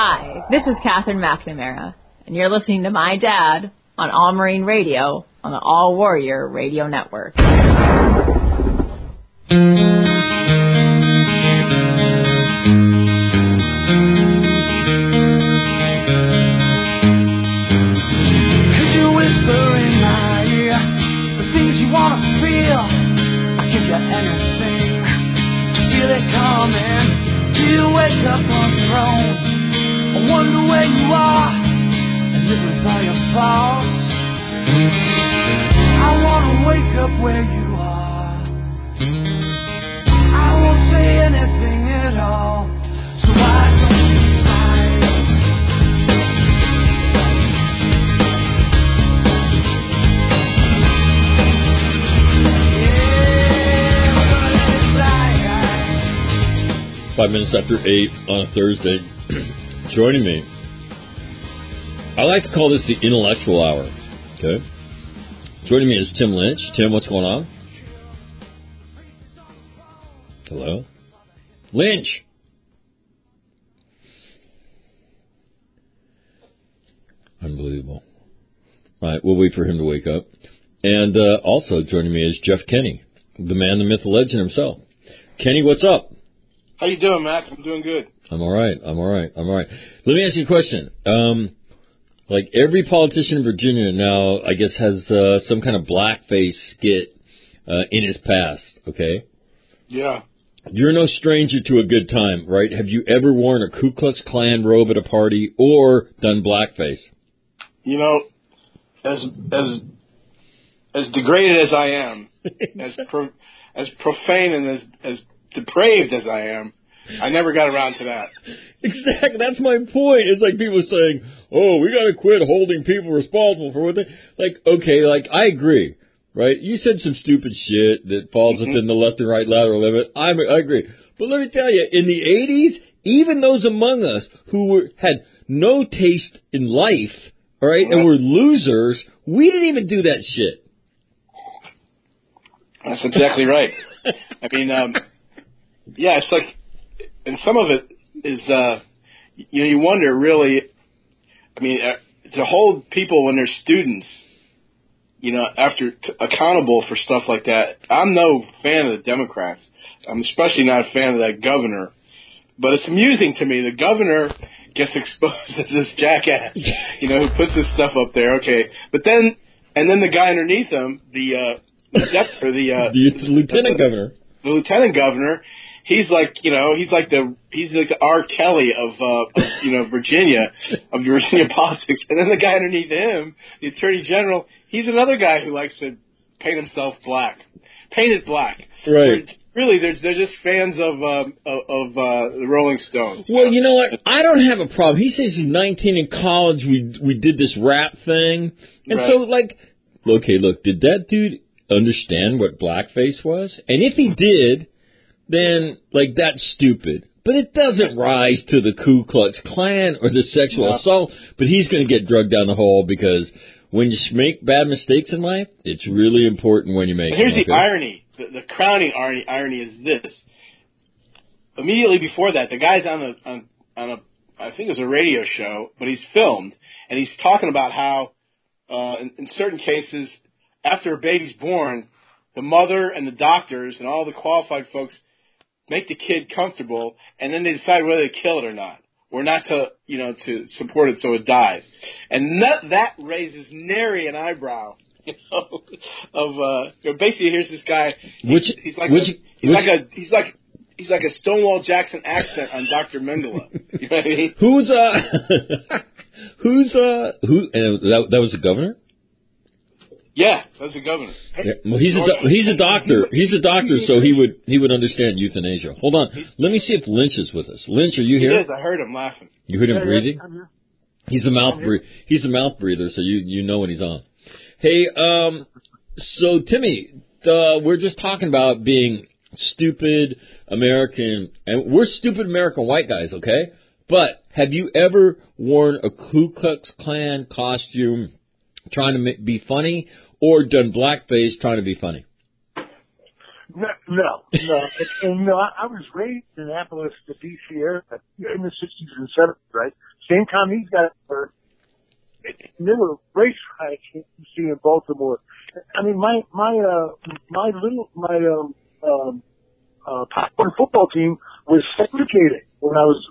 Hi, this is Catherine McNamara, and you're listening to my dad on All Marine Radio on the All Warrior Radio Network. Wake up on your own. I wonder where you are, and it was all your fault. I wanna wake up where you are. I won't say anything at all, so I don't fight. Yeah, we're gonna let it fly. 5 minutes after 8 on a Thursday. Joining me, I like to call this the intellectual hour. Okay. Joining me is Tim Lynch. Tim, what's going on? Hello? Lynch! Unbelievable. All right, we'll wait for him to wake up. And also joining me is Jeff Kenny, the man, the myth, the legend himself. Kenny, what's up? How you doing, Mac? I'm doing good. I'm all right. Let me ask you a question. Like every politician in Virginia now, I guess, has some kind of blackface skit in his past, okay? Yeah. You're no stranger to a good time, right? Have you ever worn a Ku Klux Klan robe at a party or done blackface? You know, as degraded as I am, as profane and as depraved as I am, I never got around to that. Exactly. That's my point. It's like people saying, oh, we got to quit holding people responsible for what they... Like, okay, like, I agree, right? You said some stupid shit that falls within the left and right lateral limit. I agree. But let me tell you, in the 80s, even those among us who had no taste in life, all right, and were losers, we didn't even do that shit. That's exactly right. I mean, yeah, it's like... And some of it is, you wonder really, I mean, to hold people when they're students, accountable for stuff like that. I'm no fan of the Democrats. I'm especially not a fan of that governor. But it's amusing to me. The governor gets exposed as this jackass, who puts this stuff up there. Okay. But then the guy underneath him, the lieutenant governor. The lieutenant governor. He's like the R. Kelly of Virginia, of Virginia politics. And then the guy underneath him, the attorney general, he's another guy who likes to paint himself black. Painted black. Right. Really, they're just fans of the Rolling Stones. Well, you know what? I don't have a problem. He says he's 19 in college. We did this rap thing. And so, like, okay, look, did that dude understand what blackface was? And if he did, then, like, that's stupid. But it doesn't rise to the Ku Klux Klan or the sexual assault. But he's going to get drugged down the hole because when you make bad mistakes in life, it's really important when you make them. Here's the irony. The crowning irony is this. Immediately before that, the guy's on a I think it was a radio show, but he's filmed, and he's talking about how in certain cases, after a baby's born, the mother and the doctors and all the qualified folks make the kid comfortable, and then they decide whether to kill it or not to support it so it dies. And that raises nary an eyebrow, basically here's this guy. He's like a Stonewall Jackson accent on Dr. Mengele. You know what I mean? That was the governor? Yeah, that's the governor. Yeah. Well, he's a doctor. He's a doctor, so he would understand euthanasia. Hold on. Let me see if Lynch is with us. Lynch, are you here? He is. I heard him laughing. You heard him breathing? I'm here. He's a mouth breather, so you know when he's on. Hey, so Timmy, we're just talking about being stupid American, and we're stupid American white guys, okay? But have you ever worn a Ku Klux Klan costume trying to be funny, or done blackface trying to be funny? No. And, I was raised in Annapolis, the D.C. area in the 60s and 70s, right? Same time he's got hurt. And there were racetracks you see in Baltimore. I mean, my Popcorn football team was segregated when I was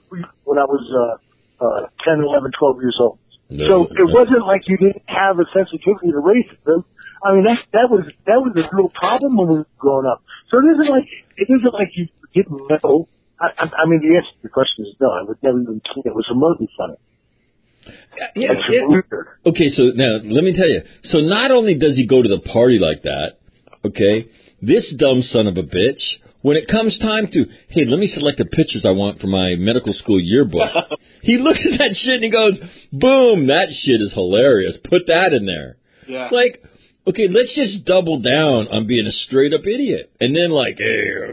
10, 11, 12 years old. No, So it wasn't like you didn't have a sensitivity to racism. I mean, that was a real problem when we were growing up. So it isn't like you didn't know. I mean, the answer to the question is no. I would never even think it was remotely funny. Yeah. Okay, so now let me tell you. So not only does he go to the party like that, okay, this dumb son of a bitch, when it comes time to, hey, let me select the pictures I want for my medical school yearbook, he looks at that shit and he goes, boom, that shit is hilarious. Put that in there. Yeah. Like, okay, let's just double down on being a straight up idiot. And then like, hey,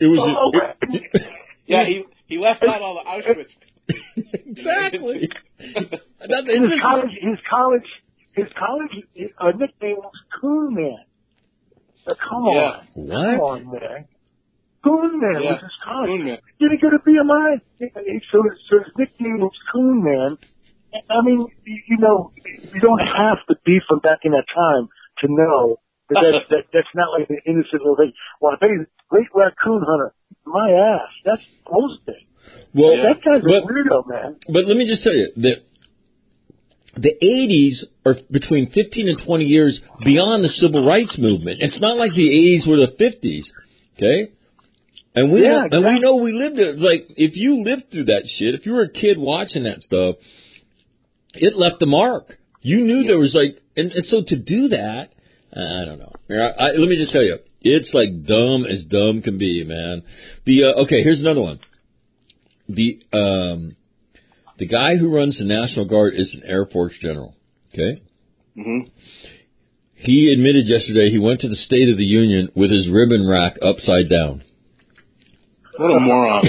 yeah, he left out all the Auschwitz. Exactly. His college nickname was Coon Man. Come on. What? Come on, man. Coon Man was his college. Coon Man. Did he go to BMI? So his nickname was Coon Man. I mean, you know, you don't have to be from back in that time to know that's not like an innocent little thing. Well, I bet he's a great raccoon hunter. My ass. That's bullshit. Well, that guy's a weirdo, man. But let me just tell you that the 80s are between 15 and 20 years beyond the civil rights movement. It's not like the 80s were the 50s, okay? And we know we lived it. Like, if you lived through that shit, if you were a kid watching that stuff, it left a mark. You knew there was like, and so to do that, I don't know. Let me just tell you, it's like dumb as dumb can be, man. Okay, here's another one. The guy who runs the National Guard is an Air Force general. Okay. Mm-hmm. He admitted yesterday he went to the State of the Union with his ribbon rack upside down. What a moron!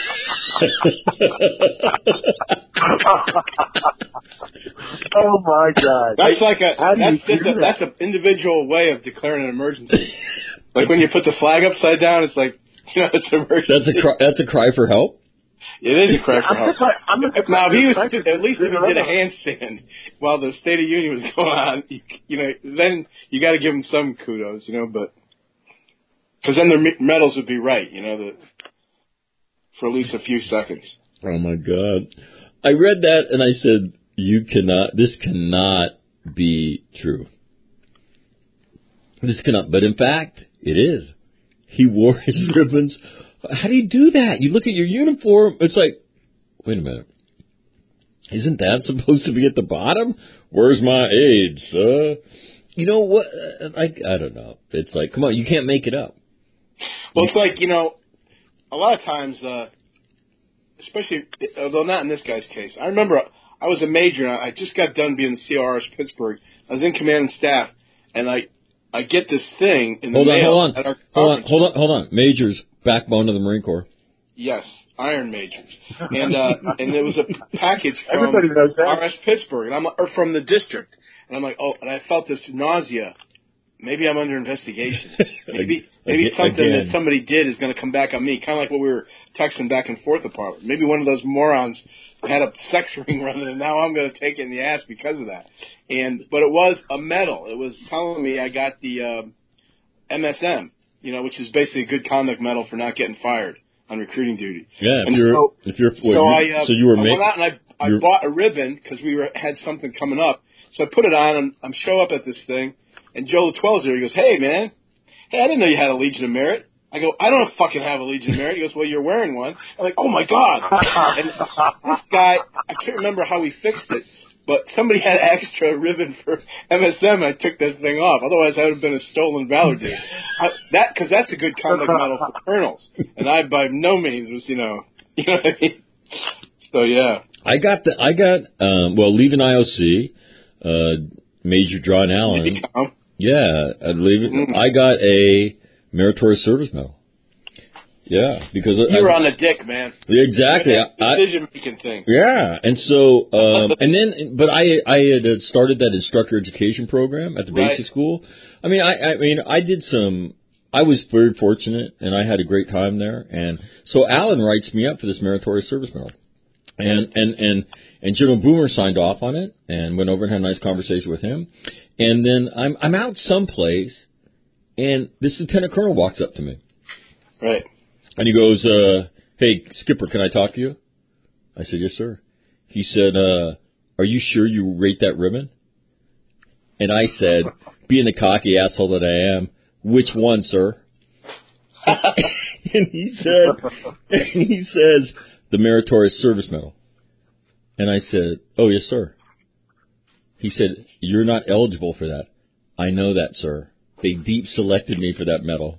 Oh my God! That's an individual way of declaring an emergency. Like when you put the flag upside down, it's like, you know, it's an emergency. That's a cry for help. It is a cry for help. Now, if he was at least if he did a handstand while the State of the Union was going on, you know, then you got to give him some kudos, you know, but because then their medals would be right, you know, for at least a few seconds. Oh my God! I read that and I said, this cannot be true. This cannot, but in fact, it is. He wore his ribbons. How do you do that? You look at your uniform, it's like, wait a minute. Isn't that supposed to be at the bottom? Where's my age, You know what? I don't know. It's like, come on, you can't make it up. Well, it's like, you know, a lot of times, especially, although not in this guy's case, I remember I was a major, and I just got done being the CRS Pittsburgh. I was in command and staff, and I get this thing in the mail. Hold on. Majors, backbone of the Marine Corps. Yes, Iron Majors. And there was a package from Everybody knows that. RS Pittsburgh, or from the district. And I'm like, oh, and I felt this nausea. Maybe I'm under investigation. Maybe something that somebody did is going to come back on me, kind of like what we were texting back and forth about. Maybe one of those morons had a sex ring running, and now I'm going to take it in the ass because of that. But it was a medal. It was telling me I got the MSM, you know, which is basically a good conduct medal for not getting fired on recruiting duty. Yeah, I went out and I bought a ribbon because had something coming up. So I put it on, and I'm show up at this thing. And Joe Latwell's there. He goes, hey, man. Hey, I didn't know you had a Legion of Merit. I go, I don't fucking have a Legion of Merit. He goes, well, you're wearing one. I'm like, oh, my God. And this guy, I can't remember how he fixed it, but somebody had an extra ribbon for MSM. I took that thing off. Otherwise, I would have been a stolen valor dude. Because that's a good conduct medal for colonels. And I, by no means, was, you know what I mean? So, yeah. I got leaving IOC, Major John Allen. Yeah, I believe it. I got a Meritorious Service Medal. Yeah, because you were on the dick, man. Exactly. Decision-making thing. Yeah, and so, but I had started that instructor education program at the basic school. I mean, I was very fortunate, and I had a great time there. And so Alan writes me up for this Meritorious Service Medal. And General Boomer signed off on it and went over and had a nice conversation with him. And then I'm out someplace, and this lieutenant colonel walks up to me. Right. And he goes, "Hey, Skipper, can I talk to you?" I said, "Yes, sir." He said, "Are you sure you rate that ribbon?" And I said, being the cocky asshole that I am, "Which one, sir?" And he says, "The Meritorious Service Medal." And I said, "Oh, yes, sir." He said, "You're not eligible for that." "I know that, sir. They deep selected me for that medal."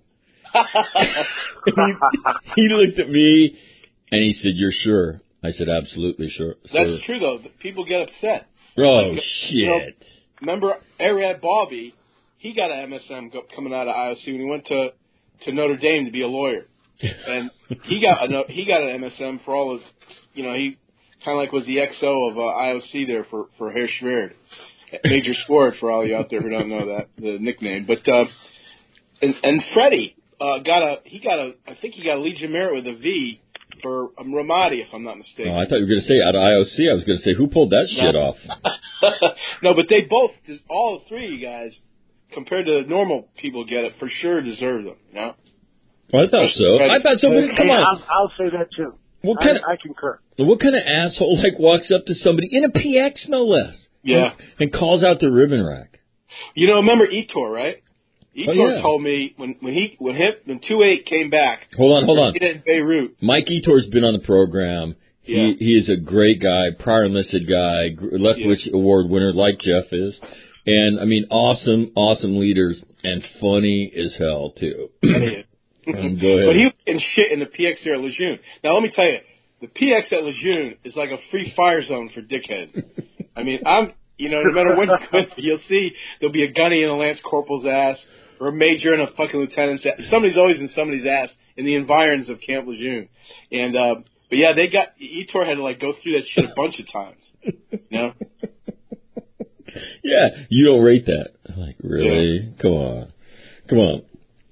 He looked at me and he said, "You're sure?" I said, "Absolutely sure." That's true, though. People get upset. Oh, shit. You know, remember Arad Bobby? He got an MSM coming out of IOC when he went to Notre Dame to be a lawyer. And he got an MSM for all his, you know, he kind of like was the XO of IOC there for Hirschwerd. Major Sport for all you out there who don't know that, the nickname. But, and Freddie, I think he got a Legion Merit with a V for Ramadi, if I'm not mistaken. Oh, I thought you were going to say out of IOC. I was going to say, who pulled that shit off? No, but they both, all three of you guys, compared to normal people get it, for sure deserve them, you know? Well, I thought so. I thought so, but come on. I'll say that too. I concur. What kind of asshole walks up to somebody in a PX, no less? Yeah. And calls out the ribbon rack. You know, remember Etor, right? Etor told me when 2-8 came back. Hold on. He did in Beirut. Mike Etor's been on the program. Yeah. He is a great guy, prior enlisted guy, Leftwich Award winner like Jeff is. And, I mean, awesome leaders, and funny as hell, too. Go ahead. But he was getting shit in the PX there at Lejeune. Now, let me tell you, the PX at Lejeune is like a free fire zone for dickheads. I mean, no matter when you go, you'll see there'll be a gunny in a lance corporal's ass, or a major in a fucking lieutenant's ass. Somebody's always in somebody's ass in the environs of Camp Lejeune. And, but yeah, Etor had to go through that shit a bunch of times. You know? Yeah, you don't rate that. I'm like, really? Yeah. Come on.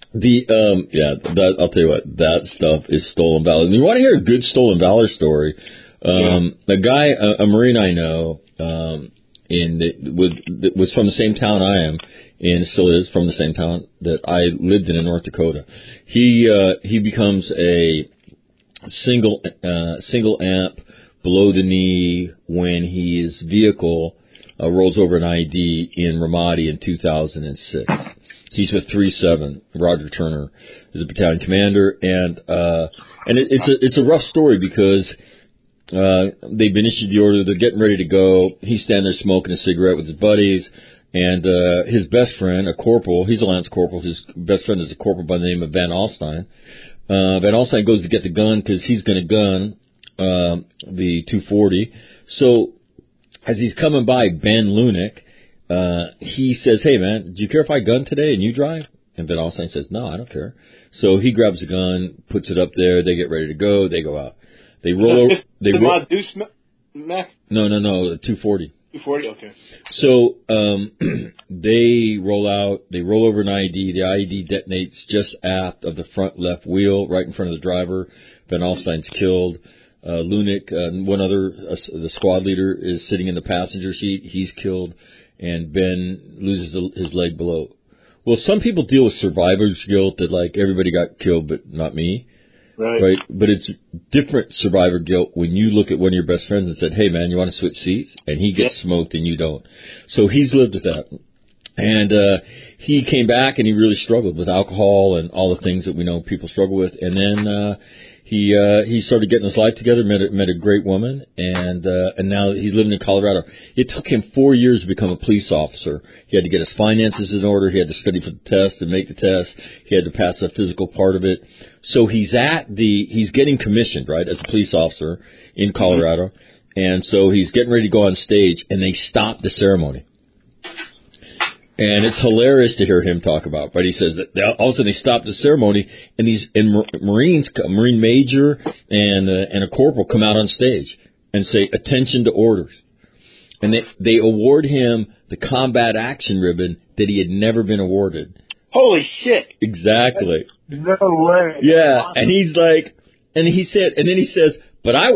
I'll tell you what, that stuff is stolen valor. And you want to hear a good stolen valor story? A guy, a Marine I know, was from the same town I am, and still is from the same town that I lived in North Dakota. He becomes a single amp below the knee when his vehicle rolls over an ID in Ramadi in 2006. He's with 3-7. Roger Turner is a battalion commander, and it's a rough story because they've been issued the order. They're getting ready to go. He's standing there smoking a cigarette with his buddies, and his best friend, a corporal, he's a lance corporal. His best friend is a corporal by the name of Van Alstyne. Van Alstyne goes to get the gun because he's going to gun the 240. So as he's coming by Ben Lunick, he says, "Hey, man, do you care if I gun today and you drive?" And Van Alstyne says, "No, I don't care." So he grabs the gun, puts it up there. They get ready to go. They go out. They roll over. No, 240. 240, okay. So they roll out. They roll over an ID. The ID detonates just aft of the front left wheel, right in front of the driver. Van Alstyne's killed. Lunick, one other, the squad leader, is sitting in the passenger seat. He's killed, and Ben loses his leg below. Well, some people deal with survivor's guilt that everybody got killed, but not me. Right. But it's different survivor guilt when you look at one of your best friends and said, "Hey, man, you want to switch seats?" And he gets smoked and you don't. So he's lived with that. And he came back and he really struggled with alcohol and all the things that we know people struggle with. And then he started getting his life together, met a great woman, and now he's living in Colorado. It took him 4 years to become a police officer. He had to get his finances in order. He had to study for the test and make the test. He had to pass the physical part of it. So he's getting commissioned, right, as a police officer in Colorado. And so he's getting ready to go on stage, and they stop the ceremony. And it's hilarious to hear him talk about. But he says that all of a sudden they stop the ceremony, and Marines, a Marine major and a corporal come out on stage and say, "Attention to orders." And they award him the combat action ribbon that he had never been awarded. Holy shit! Exactly. No way. Yeah, and he's like, and he said, and then he says, "But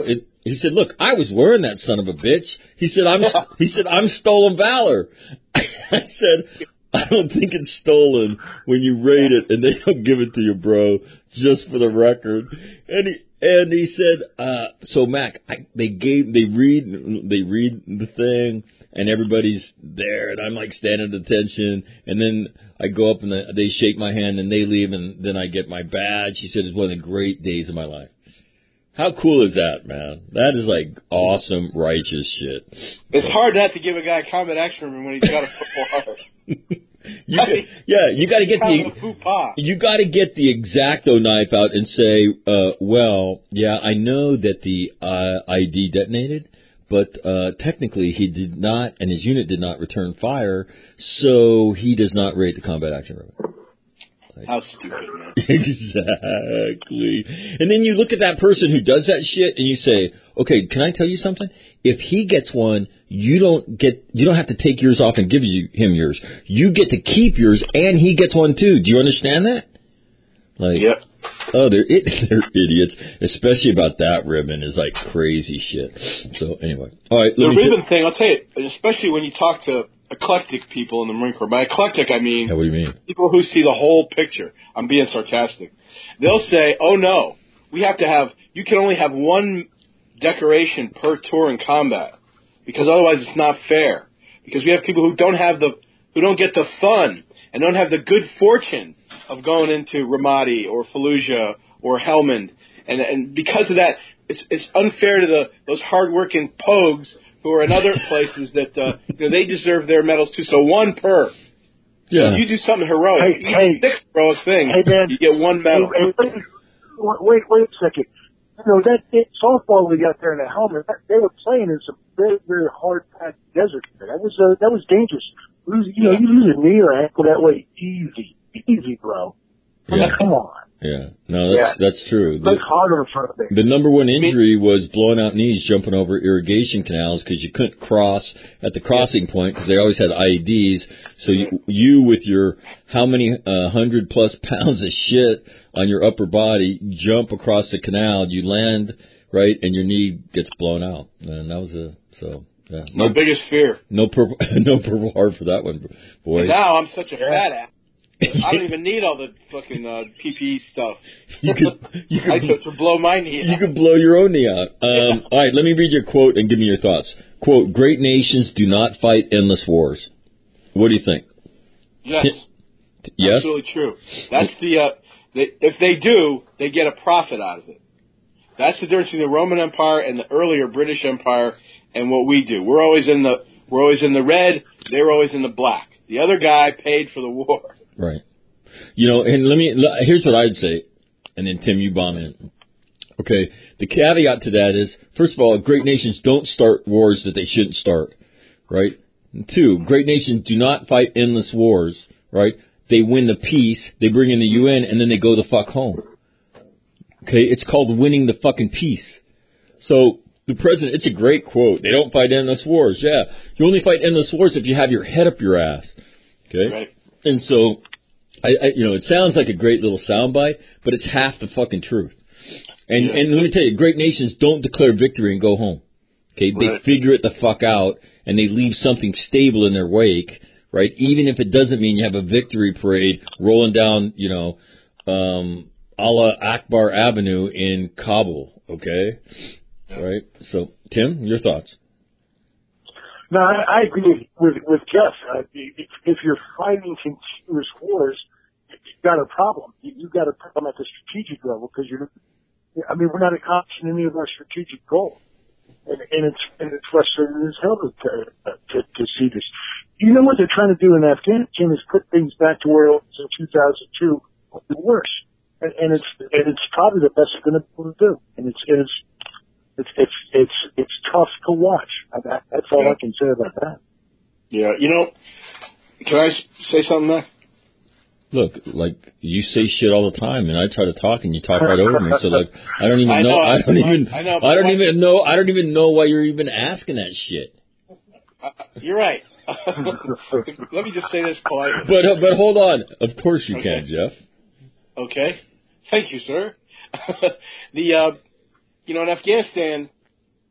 He said, look, I was wearing that son of a bitch. He said, I'm stolen valor. I said, I don't think it's stolen when you rate it and they don't give it to you, bro, just for the record. And he said, so Mac, they read the thing and everybody's there and I'm like standing at attention and then I go up and they shake my hand and they leave and then I get my badge. He said it's one of the great days of my life. How cool is that, man? That is like awesome, righteous shit. It's hard not to give a guy a combat action ribbon when he's got a Purple Heart. You got to get the X-Acto knife out and say, well, yeah, I know that the ID detonated, but technically he did not, and his unit did not return fire, so he does not rate the combat action ribbon. How stupid, man. Exactly. And then you look at that person who does that shit and you say, okay, can I tell you something? If he gets one, you don't have to take yours off and give him yours. You get to keep yours and he gets one too. Do you understand that? Like, yep. Oh, they're idiots, especially about that ribbon is like crazy shit. So anyway. All right. The ribbon thing, I'll tell you, especially when you talk to eclectic people in the Marine Corps. By eclectic, I mean, what do you mean? People who see the whole picture. I'm being sarcastic. They'll say, oh no, you can only have one decoration per tour in combat because otherwise it's not fair. Because we have people who don't get the fun and don't have the good fortune of going into Ramadi or Fallujah or Helmand. And because of that, it's unfair to those hardworking pogues who are in other places that they deserve their medals too. So one per. Yeah. So if you do something heroic, you do 6 heroic things, you get one medal. Wait a second. That softball we got there in the helmet, they were playing in some very, very hard-packed desert. That was dangerous. You lose a knee or ankle that way, easy, bro. Yeah. Come on. Yeah, no, that's true. Look harder in front of me. The number one injury was blowing out knees jumping over irrigation canals because you couldn't cross at the crossing point because they always had IEDs. So you with your how many 100+ pounds of shit on your upper body jump across the canal, you land right, and your knee gets blown out. And that was yeah. My biggest fear. No purple heart for that one, boy. And now I'm such a fat ass. I don't even need all the fucking PPE stuff. To blow my knee out. You could blow your own knee out. All right, let me read your quote and give me your thoughts. Quote, great nations do not fight endless wars. What do you think? Yes. Yes? Absolutely true. That's if they do, they get a profit out of it. That's the difference between the Roman Empire and the earlier British Empire and what we do. We're always in the red, they're always in the black. The other guy paid for the war. Right. And here's what I'd say, and then Tim, you bomb in. Okay, the caveat to that is, first of all, great nations don't start wars that they shouldn't start, right? And 2, great nations do not fight endless wars, right? They win the peace, they bring in the UN, and then they go the fuck home. Okay, it's called winning the fucking peace. So, the president, it's a great quote. They don't fight endless wars. Yeah, you only fight endless wars if you have your head up your ass. Okay? Right. And so, it sounds like a great little soundbite, but it's half the fucking truth. And let me tell you, great nations don't declare victory and go home. Okay? They figure it the fuck out, and they leave something stable in their wake, right? Even if it doesn't mean you have a victory parade rolling down, Allah Akbar Avenue in Kabul, okay? Yeah. Right? So, Tim, your thoughts? No, I agree with Jeff. If you're fighting continuous wars, you've got a problem. You've got a problem at the strategic level because we're not accomplishing any of our strategic goals. And it's frustrating as hell to see this. You know what they're trying to do in Afghanistan is put things back to where it was in 2002, or worse. And it's probably the best they're going to be able to do. And it's tough to watch. That's all I can say about that. Yeah, can I say something there? Look, like you say shit all the time, and I try to talk, and you talk right over me. So like, I don't even know why you're even asking that shit. You're right. Let me just say this politely. But hold on. Of course you can, Jeff. Okay. Thank you, sir. In Afghanistan,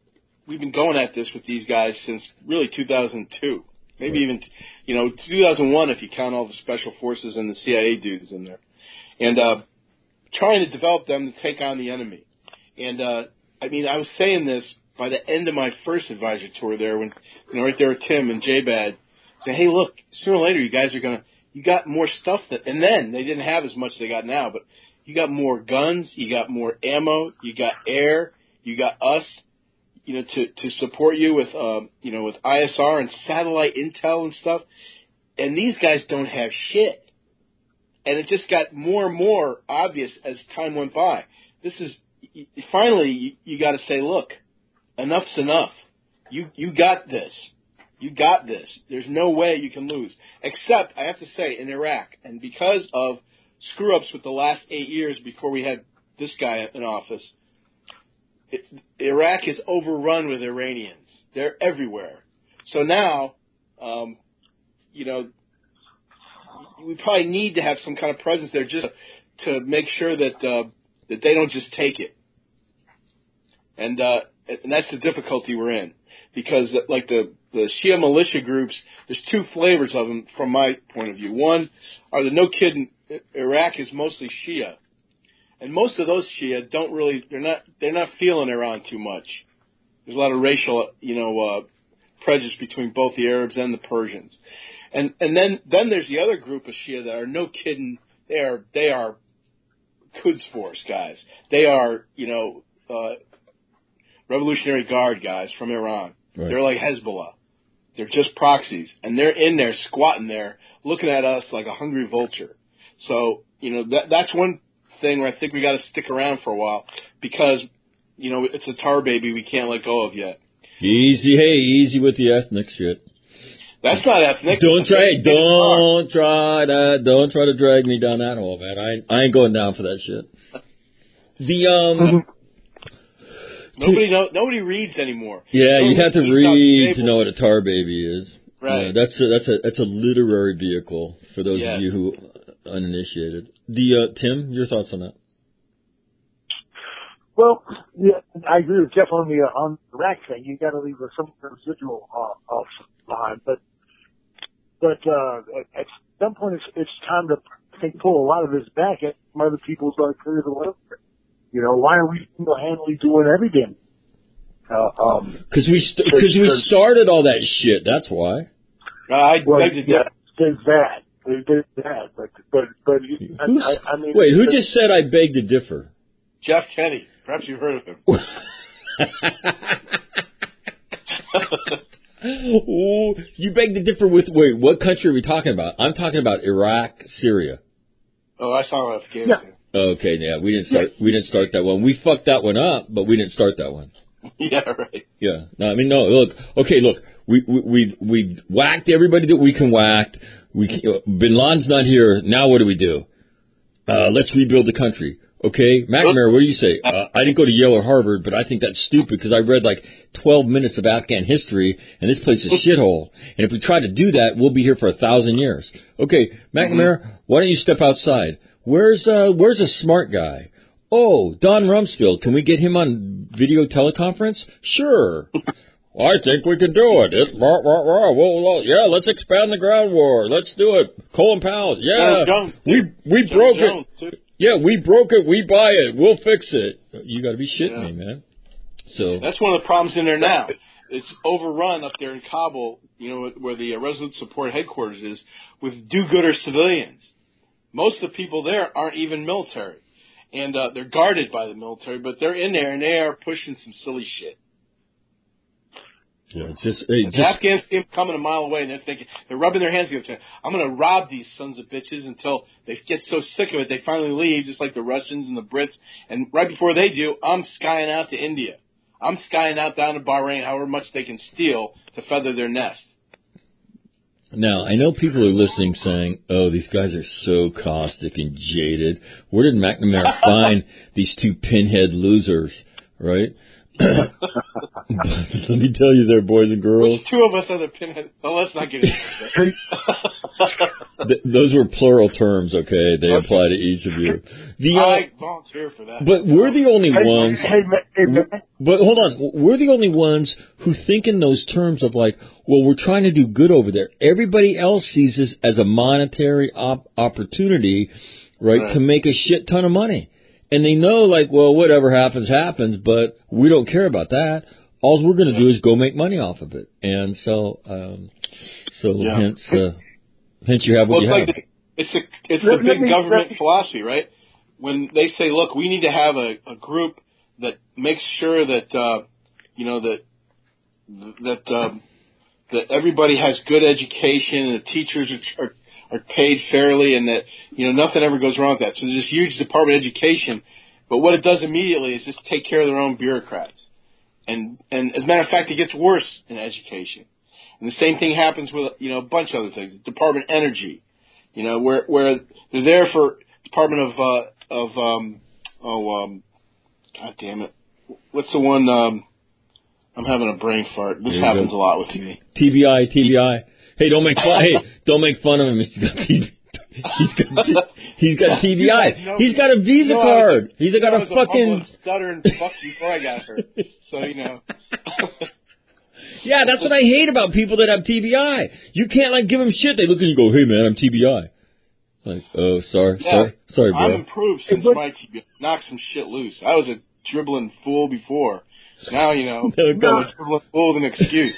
we've been going at this with these guys since really 2002, maybe even 2001 if you count all the special forces and the CIA dudes in there, and trying to develop them to take on the enemy. And I was saying this by the end of my first advisor tour there, when right there with Tim and J-Bad, saying, hey, look, sooner or later you guys are you got more stuff and then they didn't have as much as they got now, but you got more guns, you got more ammo, you got air, you got us, to support you with, with ISR and satellite intel and stuff. And these guys don't have shit. And it just got more and more obvious as time went by. Finally, you got to say, look, enough's enough. You got this. You got this. There's no way you can lose. Except, I have to say, in Iraq, and because of screw-ups with the last 8 years before we had this guy in office, Iraq is overrun with Iranians. They're everywhere. So now, we probably need to have some kind of presence there just to make sure that they don't just take it. And that's the difficulty we're in. Because, like the Shia militia groups, there's two flavors of them from my point of view. One are the no kidding, Iraq is mostly Shia. And most of those Shia they're not feeling Iran too much. There's a lot of racial, prejudice between both the Arabs and the Persians. And then there's the other group of Shia that are no kidding, they are Quds Force guys. They are, Revolutionary Guard guys from Iran. Right. They're like Hezbollah. They're just proxies. And they're in there, squatting there, looking at us like a hungry vulture. So, that's one thing where I think we got to stick around for a while because, it's a tar baby we can't let go of yet. Easy with the ethnic shit. That's not ethnic. Don't try to drag me down that hole, man. I ain't going down for that shit. Nobody reads anymore. Yeah, you have to read to know what a tar baby is. Right. That's a literary vehicle for those of you who are uninitiated. Tim, your thoughts on that? Well, yeah, I agree with Jeff on the Iraq thing. You got to leave some residual behind, but at some point it's time to pull a lot of this back. At some other people's clear the way. Why are we single-handedly doing everything? Because we started all that shit. That's why. There's that. But wait, who just said I beg to differ? Jeff Kenny. Perhaps you've heard of him. Ooh, you beg to differ with, wait, what country are we talking about? I'm talking about Iraq, Syria. Oh, I saw Afghanistan. Yeah. Okay, yeah, we didn't start that one. We fucked that one up, but we didn't start that one. Yeah, right. Yeah. No, look, we whacked everybody that we can whack. Bin Laden's not here. Now what do we do? Let's rebuild the country. Okay, McNamara, what do you say? I didn't go to Yale or Harvard, but I think that's stupid because I read like 12 minutes of Afghan history, and this place is a shithole. And if we try to do that, we'll be here for 1,000 years. Okay, McNamara, why don't you step outside? Where's a smart guy? Oh, Don Rumsfeld. Can we get him on video teleconference? Sure. I think we can do it. Well, yeah, let's expand the ground war. Let's do it. Colin Powell. Yeah, we broke it. Too. Yeah, we broke it. We buy it. We'll fix it. You got to be shitting me, man. So that's one of the problems in there now. It's overrun up there in Kabul, where the Resolute Support headquarters is, with do-gooder civilians. Most of the people there aren't even military, and they're guarded by the military, but they're in there and they are pushing some silly shit. Yeah, the Afghans coming a mile away, and they're rubbing their hands together, saying, "I'm going to rob these sons of bitches until they get so sick of it they finally leave," just like the Russians and the Brits. And right before they do, I'm skying out to India. I'm skying out down to Bahrain, however much they can steal to feather their nest. Now, I know people are listening saying, "Oh, these guys are so caustic and jaded. Where did McNamara find these two pinhead losers?" Right? Let me tell you there, boys and girls. Which two of us are the pinhead? Well, let's not get into that. Those were plural terms, okay? They apply to each of you. I volunteer for that. But we're the only ones. Hey, but hold on. We're the only ones who think in those terms of like, well, we're trying to do good over there. Everybody else sees this as a monetary opportunity, right, to make a shit ton of money. And they know, like, well, whatever happens, happens, but we don't care about that. All we're going to do is go make money off of it. And so, hence you have what you have. It's a big government philosophy, right? When they say, look, we need to have a group that makes sure that, that everybody has good education and the teachers are paid fairly and that, nothing ever goes wrong with that. So there's this huge Department of Education. But what it does immediately is just take care of their own bureaucrats. And as a matter of fact, it gets worse in education. And the same thing happens with, a bunch of other things. Department of Energy, where they're there for Department God damn it. What's the one, I'm having a brain fart. This happens a lot with me. TBI. Hey, don't make fun of him. He's got TBI. He's got a Visa card. He's got a fucking stuttering fuck before I got hurt. So Yeah, that's what I hate about people that have TBI. You can't give them shit. They look at you and go, "Hey man, I'm TBI." Like, oh, sorry, bro. I'm improved since my TBI. Knocked some shit loose. I was a dribbling fool before. Now I'm a dribbling fool with an excuse.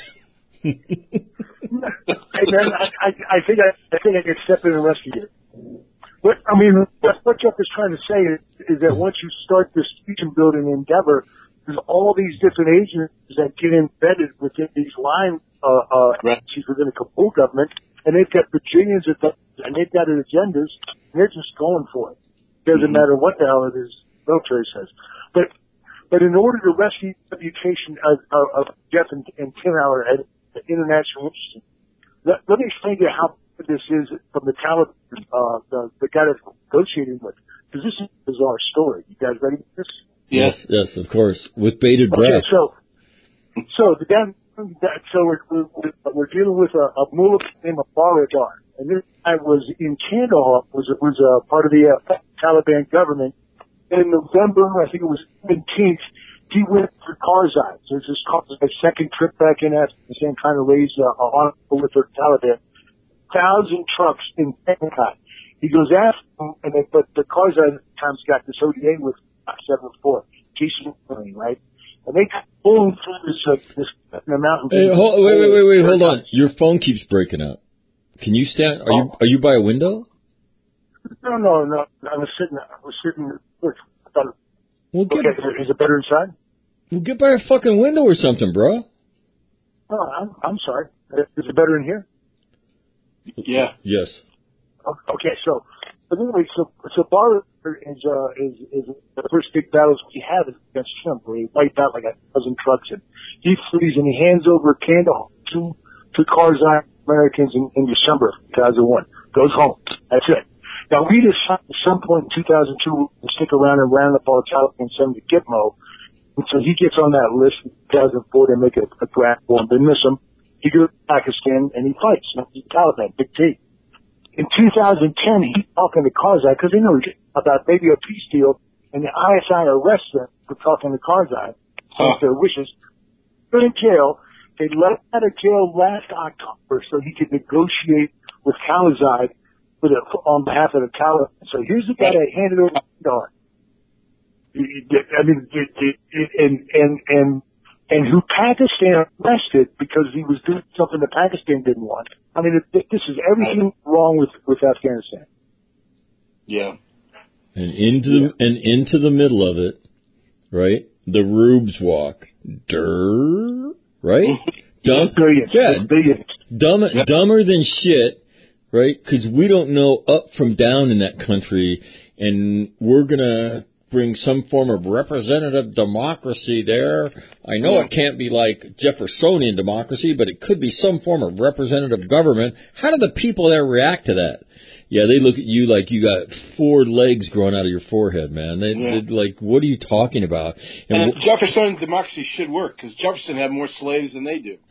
Hey man, I think I can step in and rescue you. What Jeff is trying to say is that once you start this nation building endeavor, there's all these different agencies that get embedded within these line agencies within the Kabul government, and they've got bajillions of them, and they've got agendas, and they're just going for it. Doesn't matter what the hell it is the military says. But in order to rescue the reputation of Jeff and Tim Aller at the international institute, let me explain to you how this is from the Taliban, the guy that's negotiating with. Because this is a bizarre story. You guys ready for this? Yes, of course. With bated breath. Okay, so we're dealing with a mullah named Baradar, and this guy was in Kandahar, was a part of the Taliban government. And in November, I think it was 17th, he went to Karzai. So it's his second trip back in Afghanistan, trying to raise an army with the Taliban. 1,000 trucks in Kandahar. He goes after them, but the Karzai times got this ODA with 7-4, Jason Marine, right? And they pull him through this mountain. Hey, wait, hold on. Your phone keeps breaking up. Can you stand? Are you by a window? No. I was sitting. Is it better inside? Well, get by a fucking window or something, bro. Oh, I'm sorry. Is it better in here? Yeah. Yes. Okay, so anyway, so Bar is the first big battles we had against him, where he wiped out like 1,000 trucks, and he flees and he hands over Kandahar to Karzai Americans in December of 2001. Goes home. That's it. Now we decided at some point in 2002 to stick around and round up all the Taliban and send him to Gitmo. And so he gets on that list in 2004. They make a grant for him. They miss him. He goes to Pakistan and he fights. The Taliban, big T. In 2010, he's talking to Karzai because they know about maybe a peace deal, and the ISI arrests them for talking to Karzai against their wishes. Put in jail. They let him out of jail last October so he could negotiate with Karzai on behalf of the Taliban. So here's the guy that handed over Kandahar. And who Pakistan arrested because he was doing something that Pakistan didn't want. I mean, this is everything wrong with Afghanistan. Yeah. And into the middle of it, right? The Rubes walk. Right? Dumber than shit, right? Because we don't know up from down in that country, and we're gonna bring some form of representative democracy there. I know it can't be like Jeffersonian democracy, but it could be some form of representative government. How do the people there react to that? Yeah, they look at you like you got 4 legs growing out of your forehead, man. They're like, what are you talking about? And Jeffersonian democracy should work because Jefferson had more slaves than they do.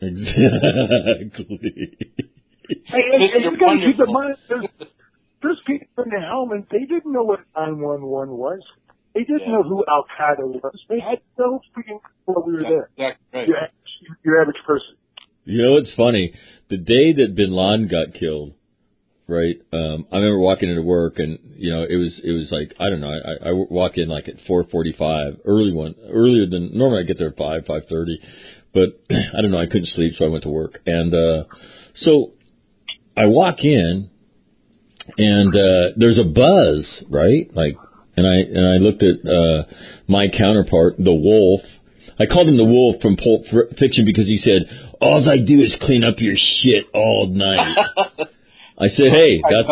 Exactly. Hey, you got to keep in mind, there's people in the helmet, they didn't know what 911 was. They didn't know who Al Qaeda was. They had no freaking clue while we were there. Exactly right. Your average person. You know, it's funny. The day that Bin Laden got killed, right? I remember walking into work, and it was like, I don't know. I walk in like at 4:45, earlier than normally. I get there at 5:30, but I don't know. I couldn't sleep, so I went to work, and so I walk in, and there's a buzz, right? Like, and I looked at my counterpart, the Wolf. I called him the Wolf from Pulp Fiction because he said, "All I do is clean up your shit all night." I said, "Hey, that's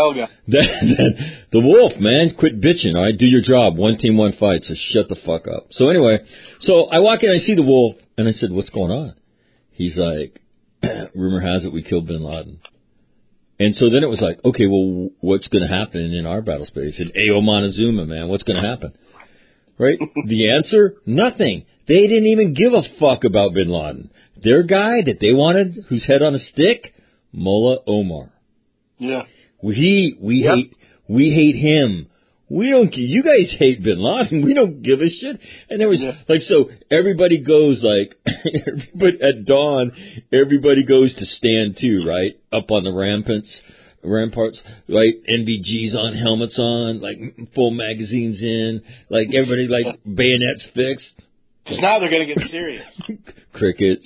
the Wolf, man. Quit bitching, all right? Do your job. One team, one fight, so shut the fuck up." So anyway, so I walk in, I see the Wolf, and I said, "What's going on?" He's like, "Rumor has it we killed Bin Laden." And so then it was like, okay, well, what's going to happen in our battle space? And Ayo Montezuma, man, what's going to happen? Right? The answer? Nothing. They didn't even give a fuck about Bin Laden. Their guy that they wanted, whose head on a stick, Mullah Omar. Yeah. We hate him. We don't. You guys hate Bin Laden. We don't give a shit. And there was like, so everybody goes like, but at dawn, everybody goes to stand too, right? Up on the ramparts, right? NVGs on, helmets on, like full magazines in, like everybody like bayonets fixed. Because now they're going to get serious. Crickets.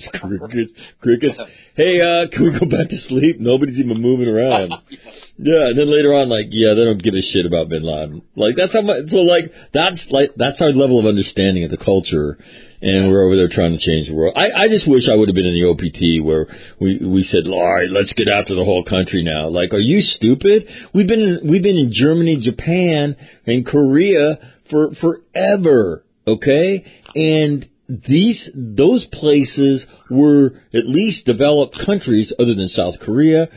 Hey, can we go back to sleep? Nobody's even moving around. Yeah, and then later on, like, they don't give a shit about Bin Laden. Like, that's how much, so like, that's our level of understanding of the culture, and we're over there trying to change the world. I just wish I would have been in the OPT where we said, all right, let's get after the whole country now. Like, are you stupid? We've been in Germany, Japan, and Korea for forever, okay? And those places were at least developed countries other than South Korea.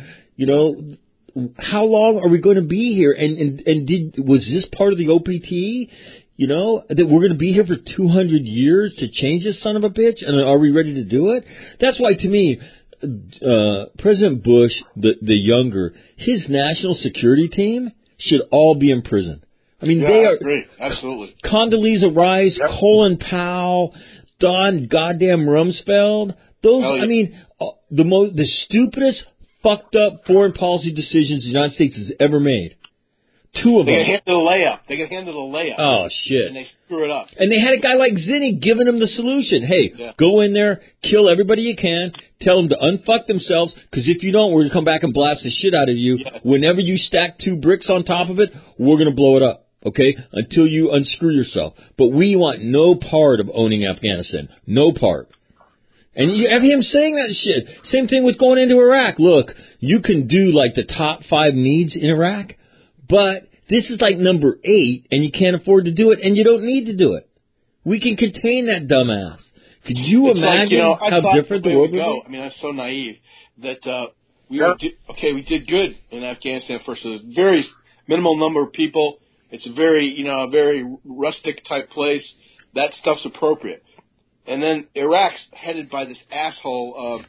How long are we going to be here? And was this part of the OPT? That we're going to be here for 200 years to change this son of a bitch? And are we ready to do it? That's why, to me, President Bush, the younger, his national security team should all be in prison. I mean, they are great. Absolutely. Condoleezza Rice, Colin Powell, Don goddamn Rumsfeld. Those, I mean, the stupidest, fucked up foreign policy decisions the United States has ever made. 2 of them. They can handle the layup. Oh, shit. And they screw it up. And they had a guy like Zinni giving them the solution. Hey, go in there, kill everybody you can, tell them to unfuck themselves, because if you don't, we're going to come back and blast the shit out of you. Yeah. Whenever you stack 2 bricks on top of it, we're going to blow it up. Okay? Until you unscrew yourself. But we want no part of owning Afghanistan. No part. And you have him saying that shit. Same thing with going into Iraq. Look, you can do like the top 5 needs in Iraq, but this is like number 8, and you can't afford to do it, and you don't need to do it. We can contain that dumbass. Could you imagine how different the world would be? I mean, that's so naive that we did good in Afghanistan first. So a very minimal number of people. It's a very rustic type place. That stuff's appropriate. And then Iraq's headed by this asshole,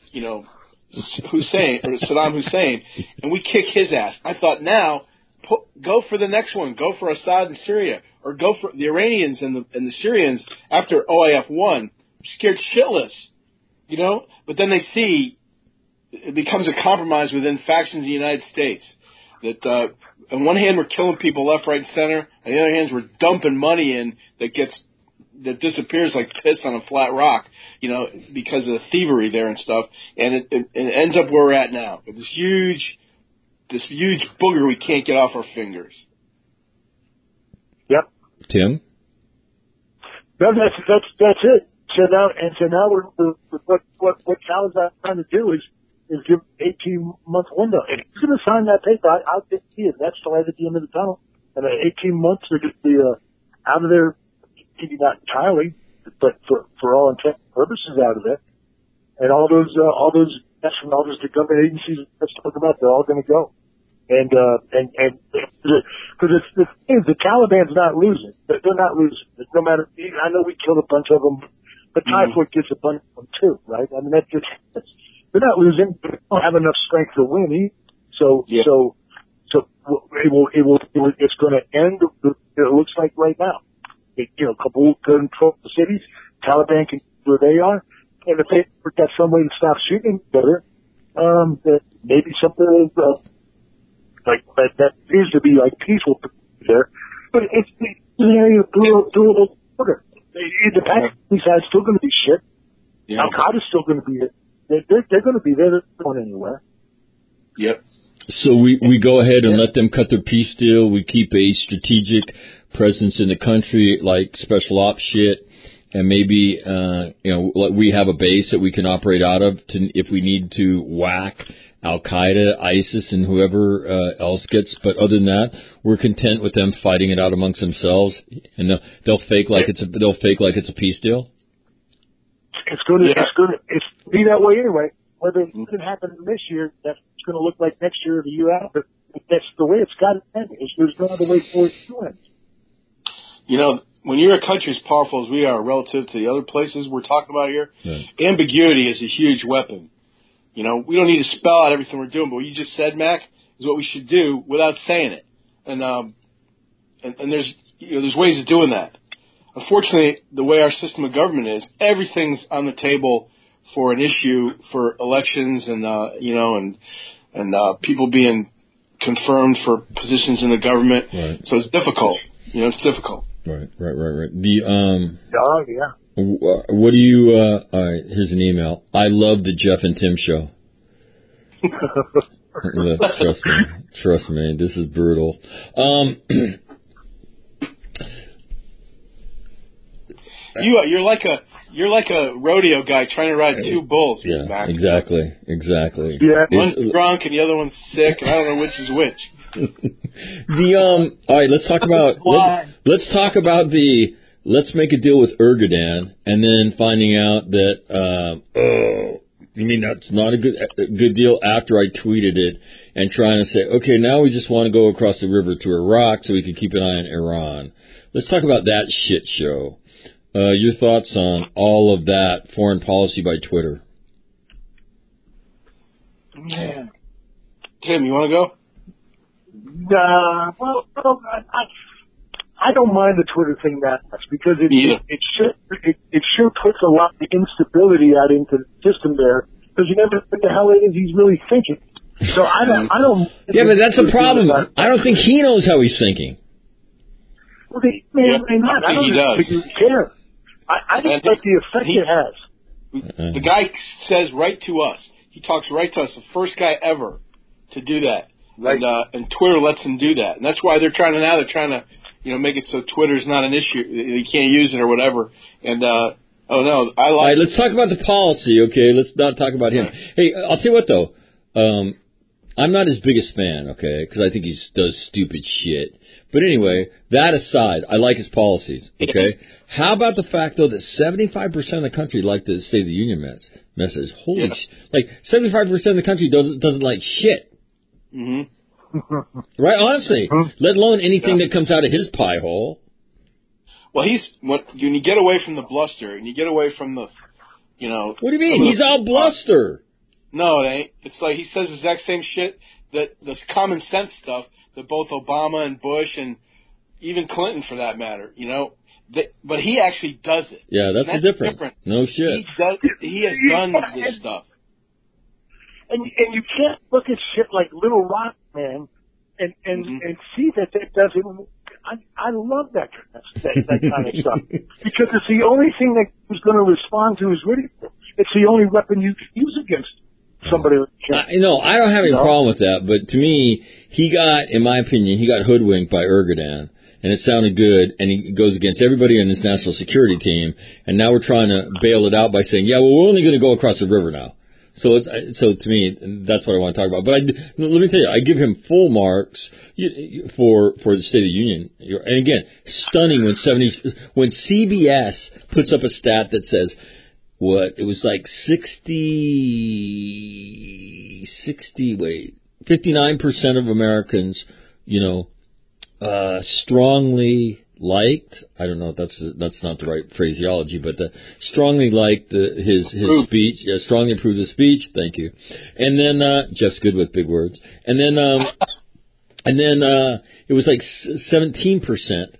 Saddam Hussein, and we kick his ass. I thought, now go for the next one. Go for Assad in Syria, or go for the Iranians and the Syrians after OIF won. Scared shitless, But then they see it becomes a compromise within factions of the United States. That on one hand we're killing people left, right, and center. On the other hand, we're dumping money in that disappears like piss on a flat rock, because of the thievery there and stuff. And it ends up where we're at now. With this huge booger we can't get off our fingers. Yep. Tim? No, that's it. So now we're what Cal is trying to do is give 18-month window. If he's going to sign that paper, I think he is. That's the light at the end of the tunnel. And 18 months to get out of there, maybe not entirely, but for all intent and purposes out of it. And all those from all those government agencies let's talk about, they're all going to go. because it's the thing, the Taliban's not losing. They're not losing. No matter, I know we killed a bunch of them, but Typhoid gets a bunch of them too, right? I mean, they're not losing, but they don't have enough strength to win either. So it's going to end. It looks like right now. Kabul control the cities. Taliban can where they are, and if they got some way to stop shooting each other, that maybe something like that appears to be like peaceful there, but it's an area of durable order. The Pakistani side's still going to be shit. Yeah. Al Qaeda's still going to be it. They're going to be there. They're not going anywhere. Yep. So we go ahead and let them cut their peace deal. We keep a strategic presence in the country, like special ops shit, and maybe we have a base that we can operate out of if we need to whack Al Qaeda, ISIS, and whoever else gets. But other than that, we're content with them fighting it out amongst themselves, and they'll fake like it's a peace deal. It's going to be that way anyway. Whether it can happen this year, that's going to look like next year or the year after. That's the way it's got to end. There's no other way for it to end. When you're a country as powerful as we are relative to the other places we're talking about here, ambiguity is a huge weapon. We don't need to spell out everything we're doing, but what you just said, Mac, is what we should do without saying it. And there's ways of doing that. Unfortunately, the way our system of government is, everything's on the table for an issue for elections and people being confirmed for positions in the government. Right. So it's difficult. It's difficult. Right. The yeah. What do you? All right, here's an email. I love the Jeff and Tim show. Trust me, this is brutal. You're like a rodeo guy trying to ride two bulls. Yeah, Mac. Exactly. Yeah. One's drunk and the other one's sick, and I don't know which is which. All right, let's talk about let's make a deal with Erdogan, and then finding out that you mean that's not a good deal after I tweeted it, and trying to say, okay, now we just want to go across the river to Iraq so we can keep an eye on Iran. Let's talk about that shit show. Your thoughts on all of that foreign policy by Twitter? Yeah. Tim, you want to go? Well, I don't mind the Twitter thing that much because it sure puts a lot of instability out into the system there because you never know what the hell it is he's really thinking. So I don't. Yeah, but that's a problem. I don't think he knows how he's thinking. Well, they may not. I don't think he care. I just like the effect it has. The guy says right to us. He talks right to us. The first guy ever to do that. Right. And Twitter lets him do that. And that's why they're trying to, make it so Twitter's not an issue. You can't use it or whatever. And, all right, let's talk about the policy, okay? Let's not talk about him. Hey, I'll tell you what, though. I'm not his biggest fan, okay, because I think he does stupid shit. But anyway, that aside, I like his policies, okay? How about the fact, though, that 75% of the country like the State of the Union message? Holy shit. 75% of the country doesn't like shit. Mm-hmm. Right, honestly. Let alone anything that comes out of his pie hole. Well, when you get away from the bluster, and you get away from the, What do you mean? He's all bluster. No, it ain't. It's like he says the exact same shit, that the common sense stuff that both Obama and Bush and even Clinton, for that matter, but he actually does it. Yeah, that's the difference. Different. No shit. He has done this stuff. And you can't look at shit like Little Rock, man, and see that doesn't. I love that kind of stuff because it's the only thing that was going to respond to his ridicule. It's the only weapon you can use against somebody. No, I don't have any problem with that. But to me, in my opinion, he got hoodwinked by Erdogan. And it sounded good, and he goes against everybody on this national security team. And now we're trying to bail it out by saying, yeah, well, we're only going to go across the river now. So to me, that's what I want to talk about. But let me tell you, I give him full marks for the State of the Union. And again, stunning when CBS puts up a stat that says, it was like 60, 59% of Americans, strongly liked. I don't know if that's not the right phraseology, but strongly liked his speech. Yeah, strongly approved his speech. Thank you. And then Jeff's good with big words. And then it was like 17%.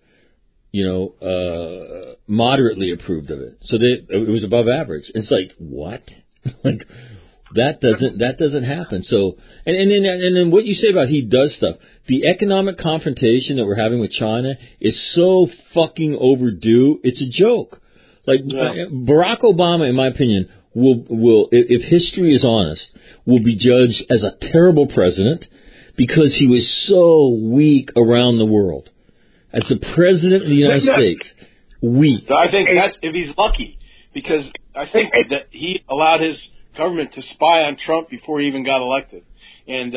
Moderately approved of it. So it was above average. It's like, what? Like, that doesn't happen. So, and then what you say about he does stuff. The economic confrontation that we're having with China is so fucking overdue. It's a joke. Like, Barack Obama, in my opinion, will, if history is honest, will be judged as a terrible president because he was so weak around the world. As the President of the United States, weak. So I think that's if he's lucky, because I think that he allowed his government to spy on Trump before he even got elected. And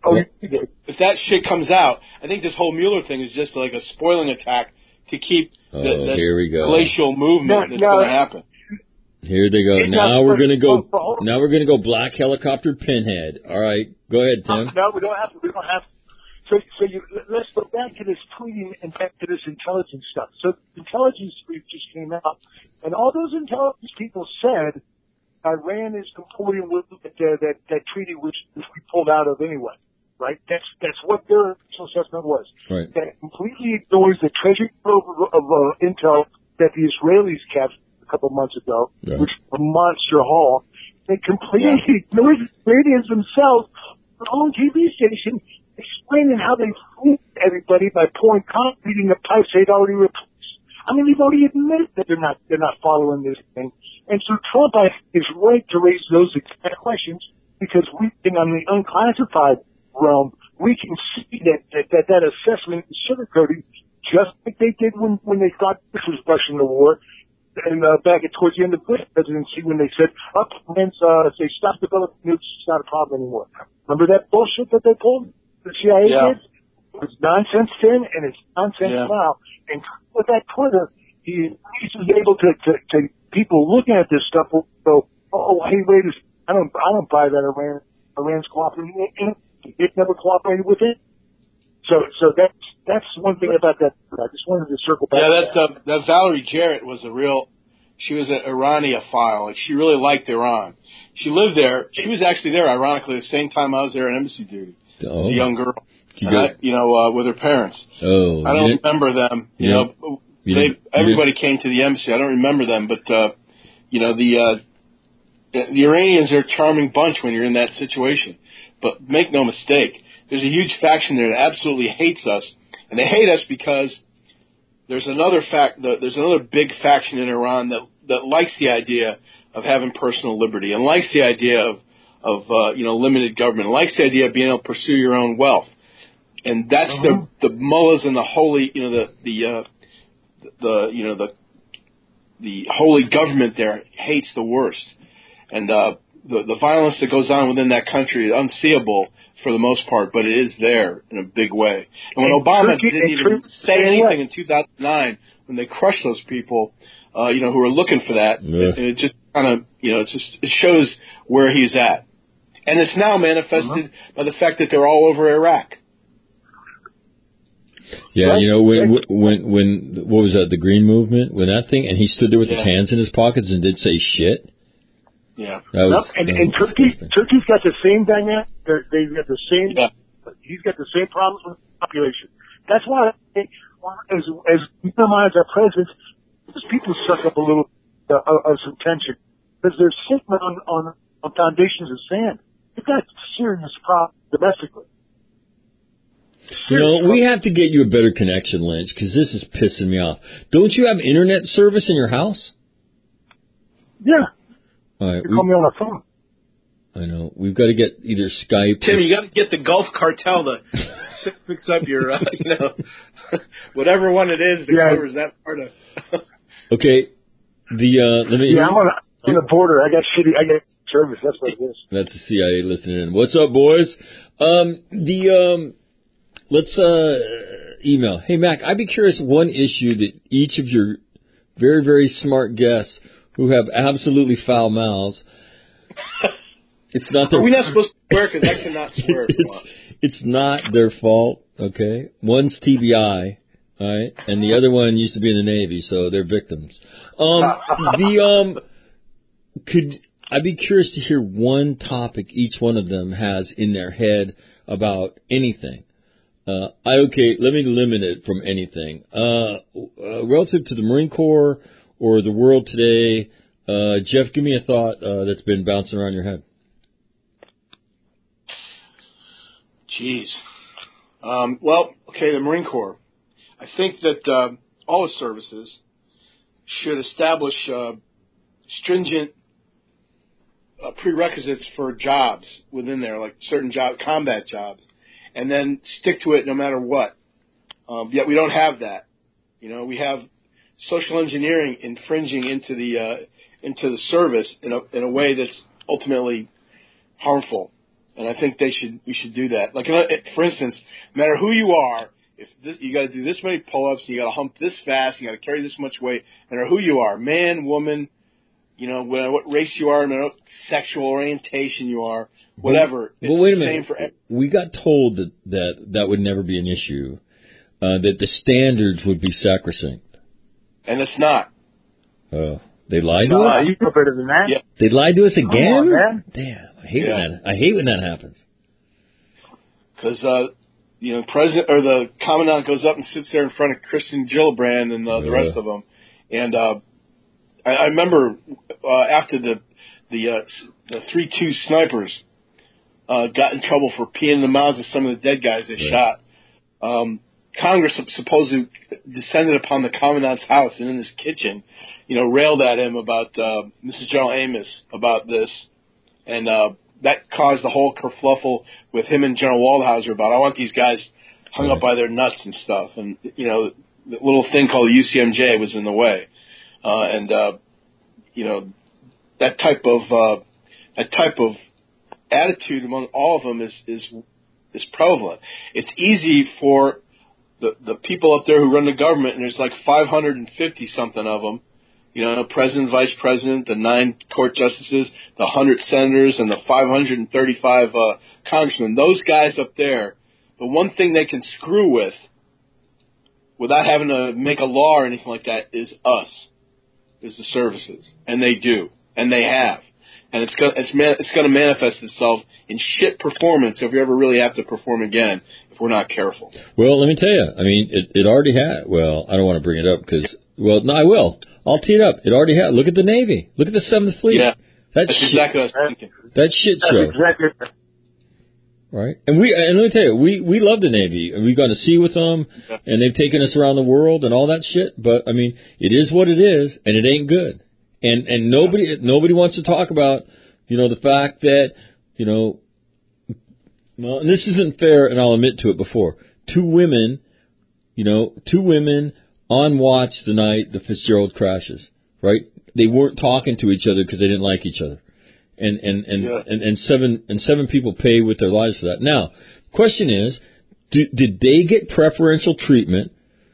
if that shit comes out, I think this whole Mueller thing is just like a spoiling attack to keep this glacial movement that's going to happen. Here they go. Now we're going to go black helicopter pinhead. All right, go ahead, Tim. No, we don't have to. So let's go back to this tweeting and back to this intelligence stuff. So intelligence brief just came out, and all those intelligence people said Iran is comporting with that treaty which we pulled out of anyway, right? That's what their initial assessment was. Right. That completely ignores the treasure trove of intel that the Israelis captured a couple months ago, which was a monster haul. They completely ignores the Iranians themselves, their own TV station, explaining how they fooled everybody by pouring concrete in the pipes they'd already replaced. I mean, they've already admitted that they're not following this thing. And so Trump is right to raise those exact questions because we think on the unclassified realm, we can see that assessment is sugarcoating just like they did when they thought this was Russian the war. And back towards the end of the Bush presidency when they said, if they stop developing nukes, it's not a problem anymore. Remember that bullshit that they pulled? The CIA did? It was nonsense then, and it's nonsense now. And with that Twitter, he's able to people looking at this stuff will go, hey, wait a second, I don't buy that Iran's cooperating. It never cooperated with it. So that's one thing about that. I just wanted to circle back. Yeah, that Valerie Jarrett was she was an Iranianophile. Like, she really liked Iran. She lived there. She was actually there, ironically, the same time I was there on embassy duty. As a young girl, with her parents. Oh, I don't remember them. Everybody came to the embassy. I don't remember them, but the Iranians are a charming bunch when you're in that situation. But make no mistake, there's a huge faction there that absolutely hates us, and they hate us because there's another big faction in Iran that likes the idea of having personal liberty and likes the idea of limited government, likes the idea of being able to pursue your own wealth. And that's the mullahs and the holy, the holy government there hates the worst. And the violence that goes on within that country is unseeable for the most part, but it is there in a big way. And when Obama didn't even say anything in 2009, when they crushed those people, who were looking for that, it just kind of, it shows where he's at. And it's now manifested by the fact that they're all over Iraq. Yeah, when what was that, the Green Movement, when that thing, and he stood there with his hands in his pockets and didn't say shit. Yeah. And Turkey's got the same dynamic. They've got the same. Yeah. He's got the same problems with the population. That's why, as we minimize our presence, those people suck up a little of some tension because they're sitting on foundations of sand. They've got serious problems domestically. We have to get you a better connection, Lynch, because this is pissing me off. Don't you have internet service in your house? Yeah. All right. You call me on the phone. I know. We've got to get either Skype. Tim, you got to get the Gulf Cartel to fix up your, whatever one it is that covers that part of. Okay. Let me. Yeah, I'm on the border. I got service. That's what it is. That's the CIA listening in. What's up, boys? Let's email. Hey, Mac, I'd be curious one issue that each of your very, very smart guests who have absolutely foul mouths It's not their. Are we not supposed to swear? Because I cannot swear. It's not their fault. Okay, one's TBI, all right, and the other one used to be in the Navy, so they're victims. I'd be curious to hear one topic each one of them has in their head about anything. Let me limit it from anything. Relative to the Marine Corps or the world today, Jeff, give me a thought that's been bouncing around your head. Jeez. The Marine Corps. I think that all the services should establish stringent prerequisites for jobs within there, like certain combat jobs, and then stick to it no matter what. Yet we don't have that. We have social engineering infringing into the service in a way that's ultimately harmful. And I think we should do that. Like, for instance, no matter who you are, you got to do this many pull-ups, you got to hump this fast, you got to carry this much weight, no matter who you are, man, woman, what race you are, no matter what sexual orientation you are, whatever. Well, wait a minute. We got told that would never be an issue, that the standards would be sacrosanct. And it's not. Oh, they lied to us? You know better than that. Yeah. They lied to us again? Come on, man. Damn, I hate when that happens. Because, president or the commandant goes up and sits there in front of Christian Gillibrand and the rest of them. And I remember after the 3-2 snipers got in trouble for peeing in the mouths of some of the dead guys they shot, Congress supposedly descended upon the commandant's house and in his kitchen, railed at him about Mrs. General Amos about this. And that caused the whole kerfluffle with him and General Waldhauser about, I want these guys hung up by their nuts and stuff. And, the little thing called the UCMJ was in the way. That type of attitude among all of them is prevalent. It's easy for the people up there who run the government, and there's like 550 something of them, president, vice president, the 9 court justices, the 100 senators, and the 535 congressmen. Those guys up there, the one thing they can screw with, without having to make a law or anything like that, is us, is the services, and they do, and they have, and it's going to manifest itself in shit performance if we ever really have to perform again if we're not careful. Well, let me tell you, I mean, it already had. Well, I don't want to bring it up because, no, I will. I'll tee it up. It already had. Look at the Navy. Look at the 7th Fleet. Yeah, that's exactly what I was thinking. That shit show. Exactly. Right, and let me tell you, we love the Navy, and we've gone to sea with them, and they've taken us around the world and all that shit. But I mean, it is what it is, and it ain't good. And nobody wants to talk about, the fact that, well, and this isn't fair, and I'll admit to it before. Two women on watch the night the Fitzgerald crashes. Right, they weren't talking to each other because they didn't like each other. And 7 people pay with their lives for that. Now, question is, did they get preferential treatment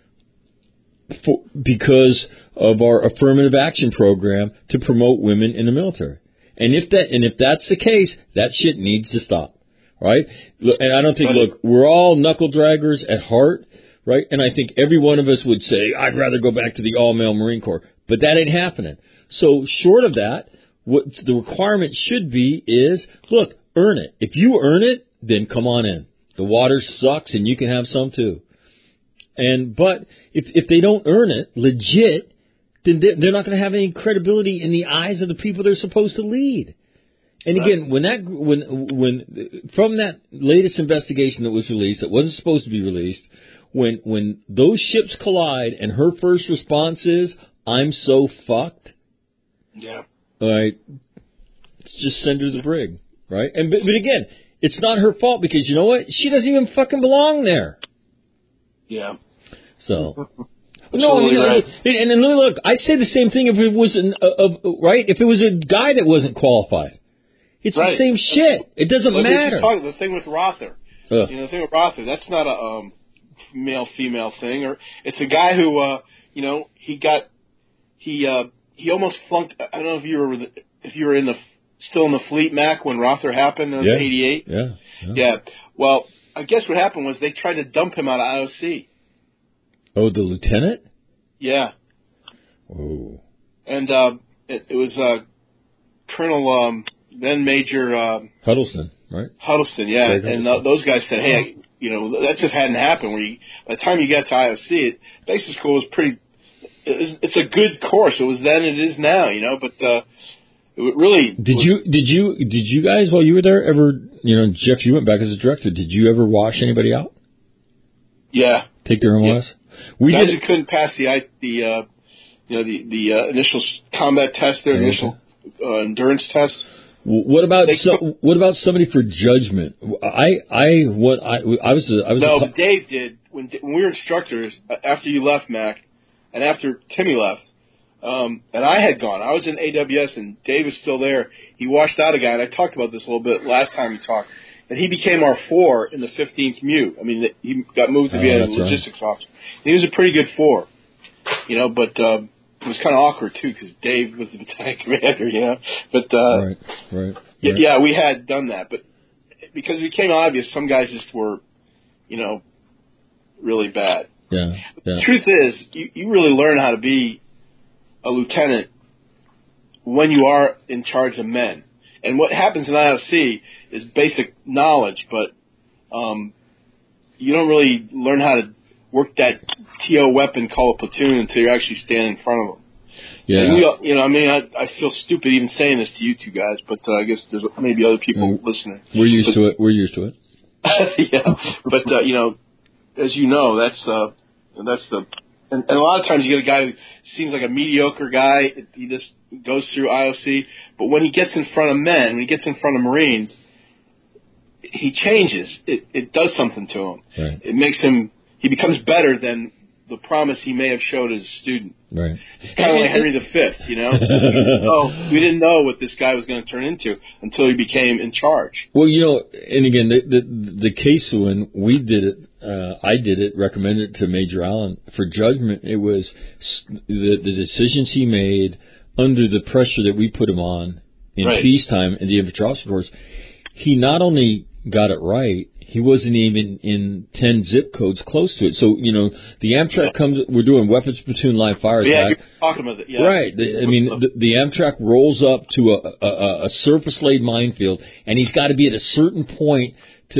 because of our affirmative action program to promote women in the military? And if that's the case, that shit needs to stop, right? And I don't think, look, we're all knuckle draggers at heart, right? And I think every one of us would say, I'd rather go back to the all-male Marine Corps, but that ain't happening. So short of that, what the requirement should be is, look, earn it. If you earn it, then come on in. The water sucks, and you can have some too. But if they don't earn it, legit, then they're not going to have any credibility in the eyes of the people they're supposed to lead. And again, when from that latest investigation that was released, that wasn't supposed to be released, when those ships collide, and her first response is, "I'm so fucked." Yeah. All right, just send her to the brig, right? But again, it's not her fault because you know what? She doesn't even fucking belong there. Yeah. So, right. And then look, I'd say the same thing if it was right. If it was a guy that wasn't qualified, it's the same shit. It doesn't matter. The thing with Rother, the thing with Rother, that's not a male-female thing, or it's a guy who, he almost flunked. I don't know if you were in the still in the fleet, Mac, when Rother happened? It was 88? Yeah. Well, I guess what happened was they tried to dump him out of IOC. Oh, the lieutenant? Yeah. Oh. And it was Colonel, then Major... Huddleston, right? Huddleston, yeah. And those guys said, hey, that just hadn't happened. By the time you got to IOC, basic school was pretty... It's a good course. It was then, it is now, but... It really did you guys, while you were there, ever, Jeff, you went back as a director, did you ever wash anybody out? Yeah. Take their MOS? We guys who couldn't pass the initial combat test, their initial endurance test. What about somebody for judgment? But Dave did when we were instructors after you left, Mac, and after Timmy left. And I had gone. I was in AWS, and Dave was still there. He washed out a guy, and I talked about this a little bit last time we talked. And he became our 4 in the 15th MU. I mean, he got moved to be a logistics officer. And he was a pretty good 4, but it was kind of awkward too because Dave was the battalion commander, But right. Yeah, we had done that, but because it became obvious, some guys just were, really bad. Yeah. The truth is, you really learn how to be a lieutenant when you are in charge of men. And what happens in IOC is basic knowledge, but you don't really learn how to work that TO weapon called a platoon until you're actually standing in front of them. Yeah. I feel stupid even saying this to you two guys, but I guess there's maybe other people listening. We're used to it. Yeah. But, as you know, that's the... And a lot of times you get a guy who seems like a mediocre guy. He just goes through IOC. But when he gets in front of men, when he gets in front of Marines, he changes. It does something to him. Right. It makes him... He becomes better than the promise he may have showed as a student. Right. It's kind of like Henry V, we didn't know what this guy was going to turn into until he became in charge. Well, and again, the case when we did it, I did it, recommended it to Major Allen for judgment. It was the decisions he made under the pressure that we put him on in peacetime in the infantry officer course. He not only got it right, he wasn't even in 10 zip codes close to it. So, the Amtrak comes, we're doing weapons platoon live fire attack. Yeah, you're talking about it. Yeah. Right. The Amtrak rolls up to a surface laid minefield, and he's got to be at a certain point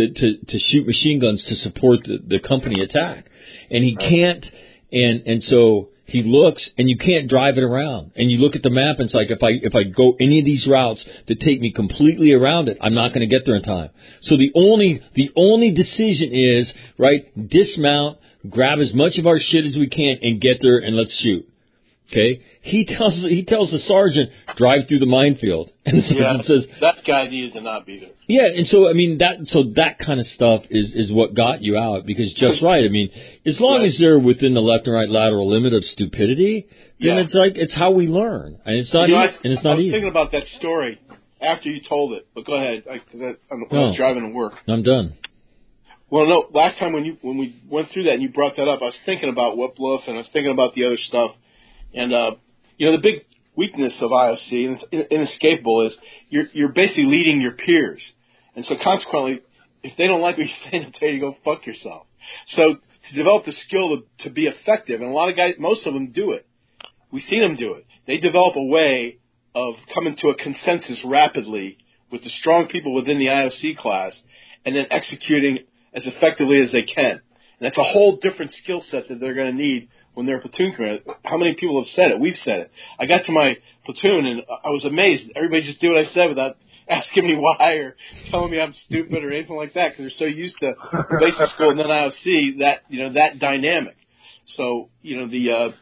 to shoot machine guns to support the company attack. And he can't, and so he looks, and you can't drive it around. And you look at the map, and it's like, if I go any of these routes that take me completely around it, I'm not going to get there in time. So the only decision is, dismount, grab as much of our shit as we can, and get there, and let's shoot. Okay? He tells the sergeant, drive through the minefield. And the sergeant says, that guy needed to not be there. Yeah, and so, that kind of stuff is what got you out, because just right, as long as they're within the left and right lateral limit of stupidity, then it's how we learn. And it's not easy. I was thinking about that story after you told it, but go ahead, because I'm driving to work. I'm done. Well, no, last time when we went through that and you brought that up, I was thinking about Whipluff, and I was thinking about the other stuff. And, the big weakness of IOC, and it's inescapable, is you're basically leading your peers. And so consequently, if they don't like what you're saying, they'll tell you to go fuck yourself. So to develop the skill to be effective, and a lot of guys, most of them do it. We've seen them do it. They develop a way of coming to a consensus rapidly with the strong people within the IOC class and then executing as effectively as they can. And that's a whole different skill set that they're going to need when they're a platoon commander. How many people have said it? We've said it. I got to my platoon, and I was amazed. Everybody just did what I said without asking me why or telling me I'm stupid or anything like that, because they're so used to basic school and then IOC, that dynamic. So, it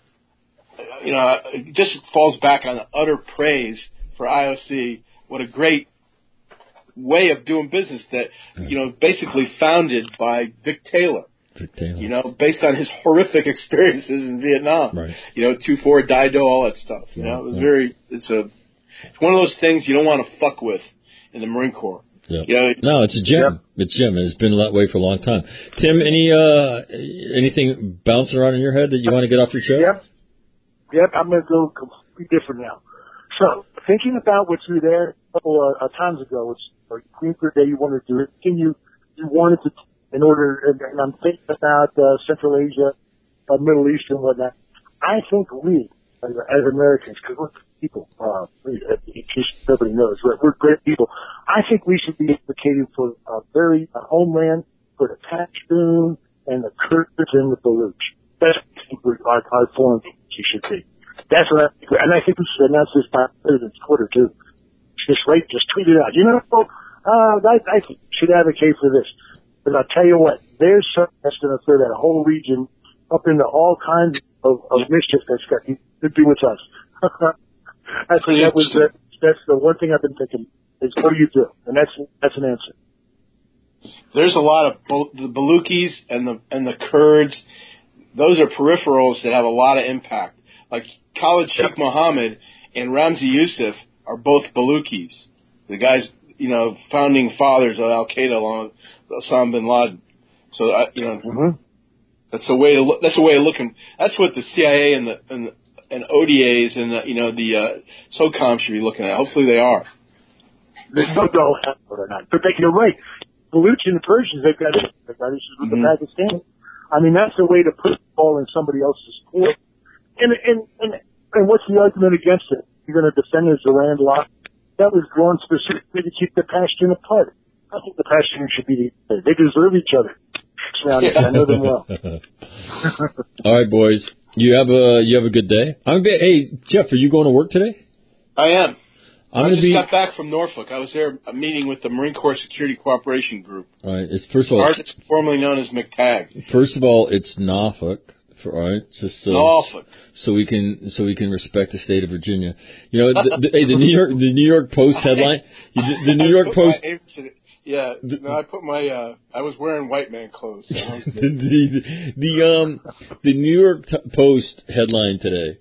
just falls back on utter praise for IOC. What a great way of doing business that, basically founded by Vic Taylor. Based on his horrific experiences in Vietnam. Right. 2-4, Dido, all that stuff. It's one of those things you don't want to fuck with in the Marine Corps. Yeah. No, it's a gem. Yeah. It's a gem. It's been that way for a long time. Tim, anything bouncing around in your head that you want to get off your chest? Yep, I'm going to go completely different now. So, thinking about what you were there a couple of times ago, it's Queen for a Day you wanted to do it, and you wanted to, in order, and I'm thinking about Central Asia, Middle East and whatnot. I think we, as Americans, because we're people, in case nobody knows, we're great people. I think we should be advocating for a very homeland for the Pashtun and the Kurds and the Baluch. That's our foreign policy should be. That's what I think. And I think we should announce this by President's Twitter, too. Just tweet it out. You know, I think we should advocate for this. But I'll tell you what, there's something that's going to throw that whole region up into all kinds of mischief that's got to do with us. That's the one thing I've been thinking is what do you do? And that's an answer. There's a lot of the Baluchis and the Kurds. Those are peripherals that have a lot of impact. Like Khalid Sheikh Mohammed and Ramzi Youssef are both Baluchis. The guys, founding fathers of Al Qaeda along with Osama bin Laden. So that's a way to look. That's a way of looking. That's what the CIA and ODAs and the SOCOM should be looking at. Hopefully they are. There's no doubt or not. But you're right. Baluch and the Persians, they've got issues with the Pakistanis. I mean, that's the way to put the ball in somebody else's court. And what's the argument against it? You're going to defend it as a landlocked. That was drawn specifically to keep the Pashtun apart. I think the Pashtun should be they deserve each other. I know them well. All right, boys. You have a good day. Hey, Jeff, are you going to work today? I am. I just got back from Norfolk. I was there meeting with the Marine Corps Security Cooperation Group. All right. First of all, it's formerly known as McTAG. First of all, it's Norfolk. All right, just Norfolk. So we can respect the state of Virginia. The New York Post headline. The New York Post. Yeah, I put my. I was wearing white man clothes. So the New York Post headline today.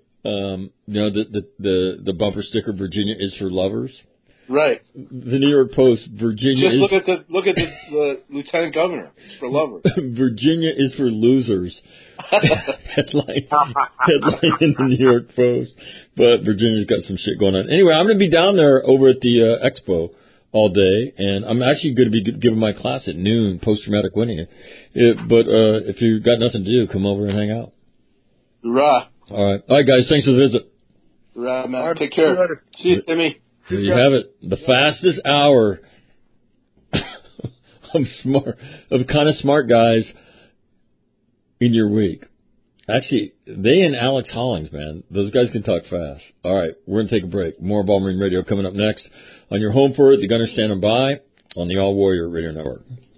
The bumper sticker, Virginia is for lovers. Right. The New York Post, Virginia. Just look at the lieutenant governor. It's for lovers. Virginia is for losers. headline in the New York Post. But Virginia's got some shit going on. Anyway, I'm going to be down there over at the Expo all day, and I'm actually going to be giving my class at noon, post-traumatic winning. But if you've got nothing to do, come over and hang out. Hoorah. All right, guys, thanks for the visit. Hoorah, man. Take care. See you, Timmy. There you have it. The fastest hour of kind of smart guys in your week. Actually, they and Alex Hollings, man, those guys can talk fast. All right, we're going to take a break. More All Marine Radio coming up next on your home for it. The Gunner standing by on the All Warrior Radio Network.